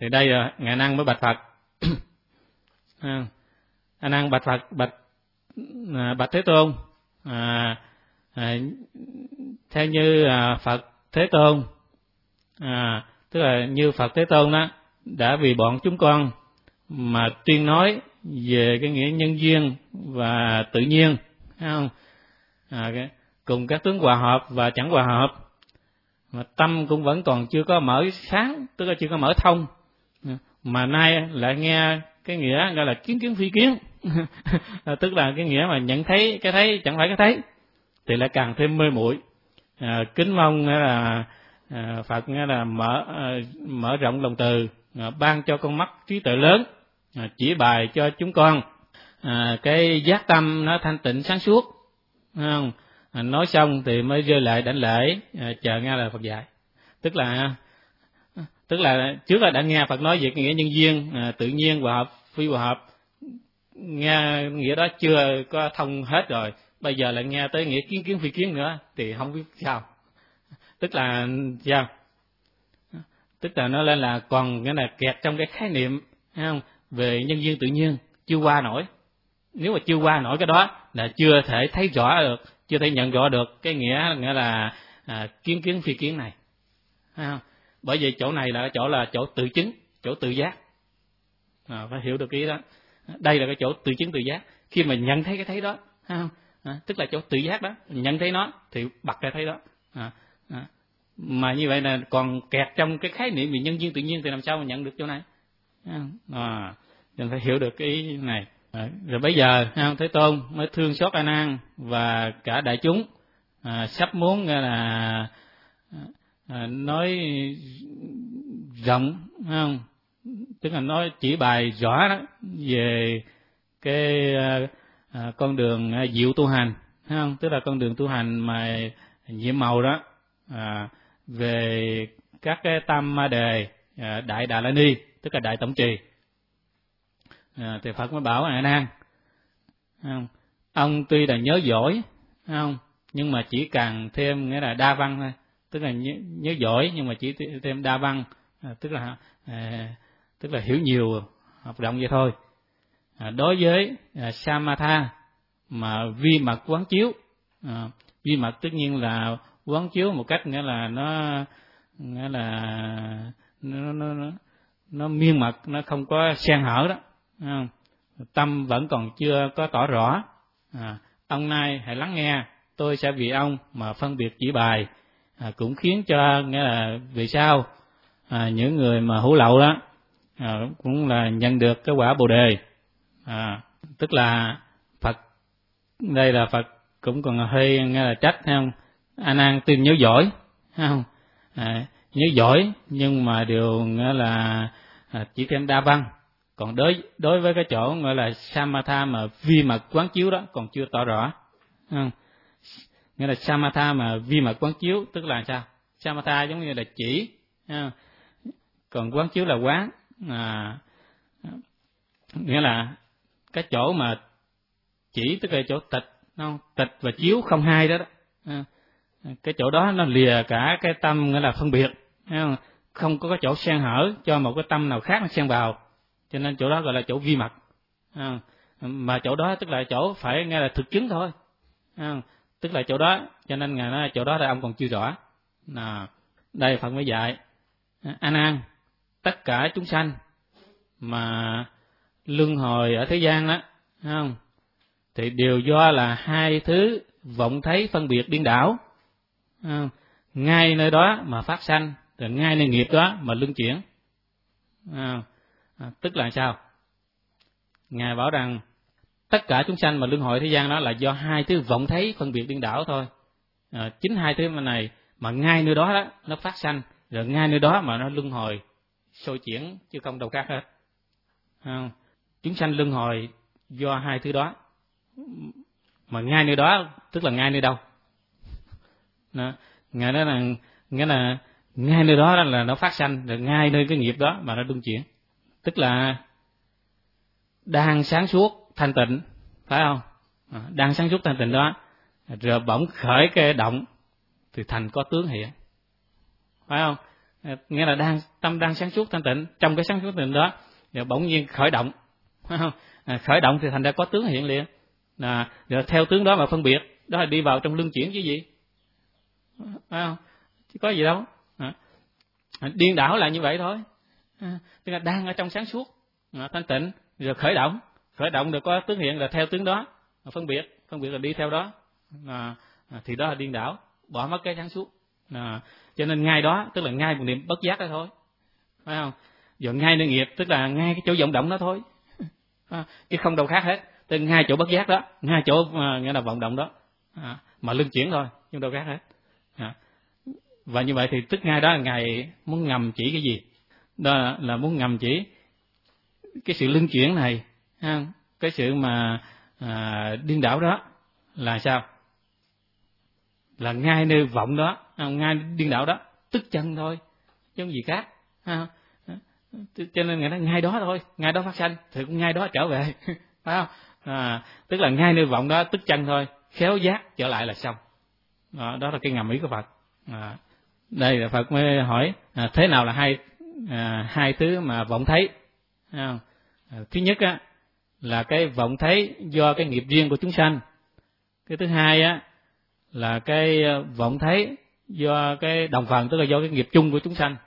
Thì đây là ngài Năng mới bạch Phật. A Nan bạch Phật, bạch Thế Tôn, theo như Phật Thế Tôn, tức là như Phật Thế Tôn đó đã vì bọn chúng con mà tuyên nói về cái nghĩa nhân duyên và tự nhiên, thấy không? Cùng các tướng hòa hợp và chẳng hòa hợp, mà tâm cũng vẫn còn chưa có mở sáng, tức là chưa có mở thông, mà nay lại nghe cái nghĩa gọi là kiến kiến phi kiến, tức là cái nghĩa mà nhận thấy cái thấy chẳng phải cái thấy, thì lại càng thêm mê muội. Kính mong là Phật là mở rộng lòng từ, ban cho con mắt trí tuệ lớn, chỉ bài cho chúng con cái giác tâm nó thanh tịnh sáng suốt, không? Nói xong thì mới rơi lại đảnh lễ, chờ nghe lời Phật dạy. Tức là trước là đã nghe Phật nói về cái nghĩa nhân duyên, tự nhiên hòa hợp, phi hòa hợp, nghe nghĩa đó chưa có thông hết rồi, bây giờ lại nghe tới nghĩa kiến kiến phi kiến nữa thì không biết sao. Tức là sao? Tức là nó lên là còn cái là kẹt trong cái khái niệm, thấy không? Về nhân duyên tự nhiên chưa qua nổi. Nếu mà chưa qua nổi cái đó là chưa thể thấy rõ được, chưa thể nhận rõ được cái nghĩa là kiến kiến phi kiến này, thấy không? Bởi vì chỗ này là chỗ tự chứng, chỗ tự giác, phải hiểu được cái đó. Đây là cái chỗ tự chứng tự giác. Khi mà nhận thấy cái thấy đó, thấy không? Tức là chỗ tự giác đó, nhận thấy nó thì bật cái thấy đó. Mà như vậy là còn kẹt trong cái khái niệm về nhân duyên tự nhiên thì làm sao mà nhận được chỗ này? Nên phải hiểu được cái ý này. Rồi bây giờ Thế Tôn mới thương xót A Nan và cả đại chúng, sắp muốn là nói rộng, không? Tức là nói chỉ bài rõ đó về cái con đường diệu tu hành, không? Tức là con đường tu hành mà nhiệm màu đó, về các cái tam ma đề, đại Đà La Ni, tức là đại tổng trì. Thì Phật mới bảo A Nan, không? Ông tuy là nhớ giỏi, không? Nhưng mà chỉ càng thêm nghĩa là đa văn thôi, tức là nhớ giỏi nhưng mà chỉ thêm đa văn, tức là hiểu nhiều, học rộng vậy thôi. Đối với Samatha mà vi mật quán chiếu, vi mật tất nhiên là quán chiếu một cách nghĩa là nó miên mật, nó không có xen hở đó, không? Tâm vẫn còn chưa có tỏ rõ. Ông nay hãy lắng nghe, tôi sẽ vì ông mà phân biệt chỉ bài, cũng khiến cho nghĩa là vì sao những người mà hữu lậu đó cũng là nhận được cái quả Bồ đề. Tức là Phật đây là Phật cũng còn hơi nghe là trách, thấy không? A Nan tuy nhớ giỏi, thấy không? Nhớ giỏi nhưng mà điều nghĩa là chỉ thêm đa văn. Còn đối với cái chỗ gọi là Samatha mà vi mật quán chiếu đó còn chưa tỏ rõ, không? Nghĩa là Samatha mà vi mật quán chiếu tức là sao? Samatha giống như là chỉ, không? Còn quán chiếu là quán, nghĩa là cái chỗ mà chỉ tức là chỗ tịch, không? Tịch và chiếu không hai đó, cái chỗ đó nó lìa cả cái tâm nghĩa là phân biệt, không? Không có cái chỗ xen hở cho một cái tâm nào khác nó xen vào, cho nên chỗ đó gọi là chỗ vi mật. Mà chỗ đó tức là chỗ phải nghe là thực chứng thôi, tức là chỗ đó, cho nên ngài nói chỗ đó là ông còn chưa rõ. Đây Phật mới dạy A Nan, tất cả chúng sanh mà luân hồi ở thế gian đó, không? Thì đều do là hai thứ vọng thấy phân biệt điên đảo, ngay nơi đó mà phát sanh, rồi ngay nơi nghiệp đó mà luân chuyển. Tức là sao? Ngài bảo rằng tất cả chúng sanh mà luân hồi thế gian đó là do hai thứ vọng thấy phân biệt điên đảo thôi. Chính hai thứ này mà ngay nơi đó nó phát sanh, rồi ngay nơi đó mà nó luân hồi sôi chuyển, chứ không đâu khác hết. Chúng sanh luân hồi do hai thứ đó, mà ngay nơi đó tức là ngay nơi đâu? Ngài nói là nghĩa là ngay nơi đó là nó phát sanh, rồi ngay nơi cái nghiệp đó mà nó luân chuyển. Tức là đang sáng suốt thanh tịnh, phải không? Đang sáng suốt thanh tịnh đó, rồi bỗng khởi cái động thì thành có tướng hiện, phải không? nghĩa là tâm đang sáng suốt thanh tịnh. Trong cái sáng suốt thanh tịnh đó, rồi bỗng nhiên khởi động, khởi động thì thành ra có tướng hiện liền. Rồi theo tướng đó mà phân biệt, đó là đi vào trong luân chuyển chứ gì, phải không? Chứ có gì đâu. Điên đảo là như vậy thôi. Tức là đang ở trong sáng suốt thanh tịnh, rồi khởi động được có tướng hiện là theo tướng đó, phân biệt là đi theo đó, thì đó là điên đảo, bỏ mất cái sáng suốt. Cho nên ngay đó tức là ngay một niệm bất giác đó thôi, phải không? Rồi ngay nơi nghiệp tức là ngay cái chỗ vọng động đó thôi, chứ không đâu khác hết. Tức là ngay chỗ bất giác đó, ngay chỗ nghĩa là vọng động đó, mà luân chuyển thôi, chứ đâu khác hết. Và như vậy thì tức ngay đó là ngài muốn ngầm chỉ cái gì? Đó là muốn ngầm chỉ cái sự luân chuyển này, cái sự mà điên đảo đó là sao? Là ngay nơi vọng đó, ngay điên đảo đó, tức chân thôi, chứ không gì khác. Cho nên người ta ngay đó thôi, ngay đó phát sanh thì cũng ngay đó trở về, phải không? Tức là ngay nơi vọng đó tức chân thôi, khéo giác trở lại là xong. Đó là cái ngầm ý của Phật. Đây là Phật mới hỏi thế nào là hai thứ mà vọng thấy. Thứ nhất á là cái vọng thấy do cái nghiệp riêng của chúng sanh. Cái thứ hai á là cái vọng thấy do cái đồng phần, tức là do cái nghiệp chung của chúng sanh.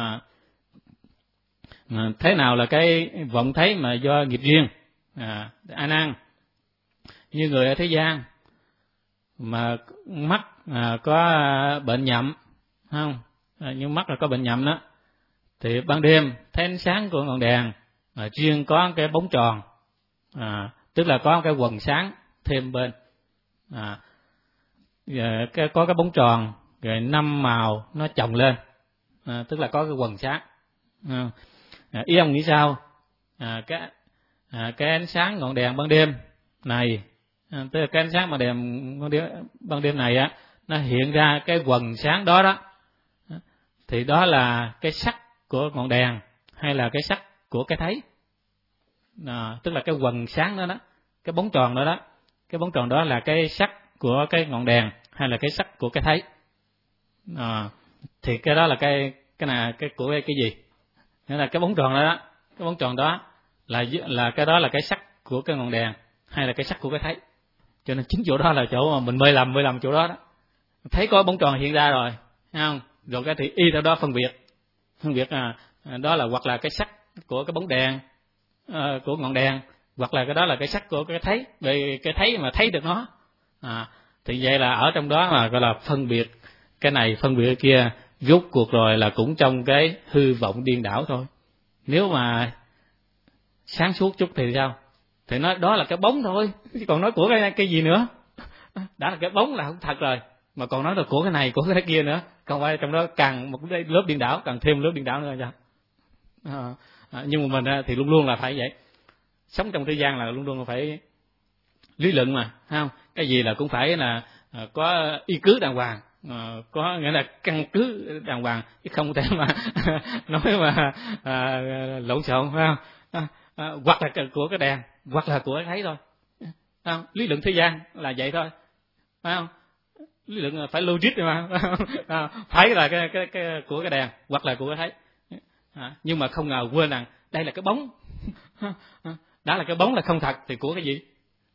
Thế nào là cái vọng thấy mà do nghiệp riêng? A Nan, như người ở thế gian mà mắt có bệnh nhậm, không? Như mắt là có bệnh nhậm đó, thì ban đêm thấy ánh sáng của ngọn đèn riêng có cái bóng tròn, tức là có cái quầng sáng thêm bên, có cái bóng tròn rồi 5 màu nó chồng lên, tức là có cái quầng sáng. Ý ông nghĩ sao? Cái ánh sáng ngọn đèn ban đêm này, tức là cái ánh sáng ban đêm này á, nó hiện ra cái quầng sáng đó đó, thì đó là cái sắc của ngọn đèn hay là cái sắc của cái thấy? Tức là cái quầng sáng đó đó, cái bóng tròn đó đó, cái bóng tròn đó là cái sắc của cái ngọn đèn hay là cái sắc của cái thấy? Thì cái đó là cái của cái gì? Nghĩa là cái bóng tròn đó, cái bóng tròn đó là cái đó là cái sắc của cái ngọn đèn hay là cái sắc của cái thấy? Cho nên chính chỗ đó là chỗ mà mình mê lầm chỗ đó đó. Thấy có bóng tròn hiện ra rồi, thấy không? Rồi cái thì y theo đó phân biệt đó là hoặc là cái sắc của cái bóng đèn, của ngọn đèn, hoặc là cái đó là cái sắc của cái thấy, về cái thấy mà thấy được nó. Thì vậy là ở trong đó mà gọi là phân biệt cái này phân biệt cái kia, rốt cuộc rồi là cũng trong cái hư vọng điên đảo thôi. Nếu mà sáng suốt chút thì sao? Thì nói đó là cái bóng thôi, chứ còn nói của cái gì nữa? Đã là cái bóng là không thật rồi, mà còn nói là của cái này, của cái kia nữa, còn phải trong đó càng một cái lớp điên đảo, càng thêm lớp điên đảo nữa sao? Nhưng mà mình thì luôn luôn là phải vậy. Sống trong thế gian là luôn luôn phải lý luận mà, không? Cái gì là cũng phải là có y cứ đàng hoàng, có nghĩa là căn cứ đàng hoàng, chứ không thể mà nói mà lộn xộn, phải không? Hoặc là của cái đèn, hoặc là của cái thấy thôi, không? Lý luận thế gian là vậy thôi, phải không? Lý luận phải logic mà, phải là cái của cái đèn hoặc là của cái thấy. Nhưng mà không ngờ quên rằng đây là cái bóng. Đã là cái bóng là không thật thì của cái gì?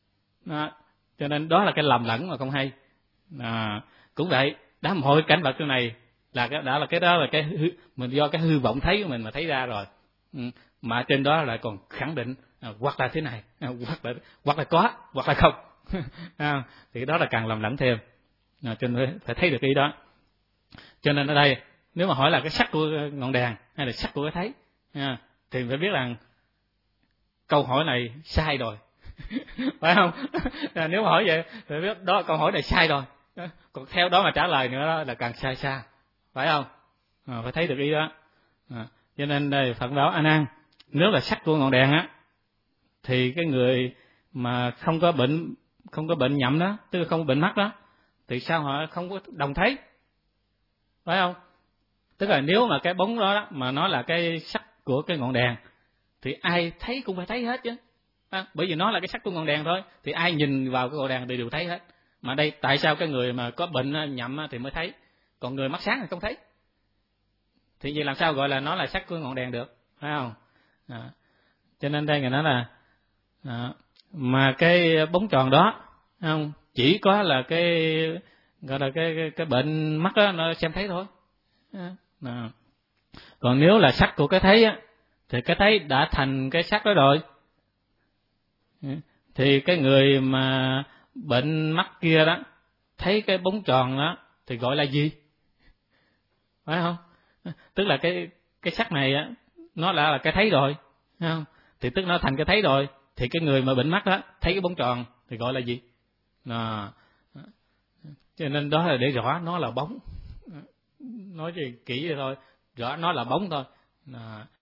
Cho nên đó là cái lầm lẫn mà không hay. Cũng vậy, đã mọi cảnh vật trong này là đã là cái đó là cái mình do cái hư vọng thấy của mình mà thấy ra rồi. Mà trên đó lại còn khẳng định hoặc là thế này, hoặc là có, hoặc là không. Thì đó là càng lầm lẫn thêm. Cho nên phải thấy được ý đó. Cho nên ở đây nếu mà hỏi là cái sắc của ngọn đèn hay là sắc của cái thấy, thì phải biết rằng câu hỏi này sai rồi. Phải không? Nếu mà hỏi vậy thì biết đó câu hỏi này sai rồi. Còn theo đó mà trả lời nữa đó là càng sai xa. Phải không? Phải thấy được ý đó. Cho nên đây Phật bảo A Nan, nếu là sắc của ngọn đèn á thì cái người mà không có bệnh nhậm đó, tức là không có bệnh mắt đó, thì sao họ không có đồng thấy? Phải không? Tức là nếu mà cái bóng đó mà nó là cái sắc của cái ngọn đèn thì ai thấy cũng phải thấy hết chứ. Bởi vì nó là cái sắc của ngọn đèn thôi, thì ai nhìn vào cái ngọn đèn thì đều thấy hết. Mà đây tại sao cái người mà có bệnh nhậm thì mới thấy, còn người mắt sáng thì không thấy? thì vậy làm sao gọi là nó là sắc của ngọn đèn được, phải không? Cho nên đây người nói là mà cái bóng tròn đó, không, chỉ có là cái gọi là cái bệnh mắt đó nó xem thấy thôi. Còn nếu là sắc của cái thấy á, thì cái thấy đã thành cái sắc đó rồi, thì cái người mà bệnh mắt kia đó thấy cái bóng tròn đó thì gọi là gì, phải không? Tức là cái sắc này á, nó là cái thấy rồi, phải không? Thì tức nó thành cái thấy rồi, thì cái người mà bệnh mắt đó thấy cái bóng tròn thì gọi là gì? Cho nên đó là để rõ nó là bóng, nói gì kỹ vậy thôi, rõ nó là bóng thôi.